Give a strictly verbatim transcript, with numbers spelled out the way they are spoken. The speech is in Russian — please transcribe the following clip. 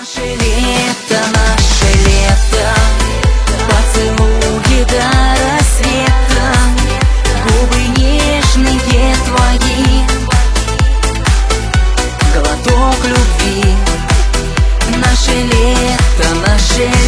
Наше лето, наше лето, поцелуи до рассвета, губы нежные твои, глоток любви. Наше лето, наше лето.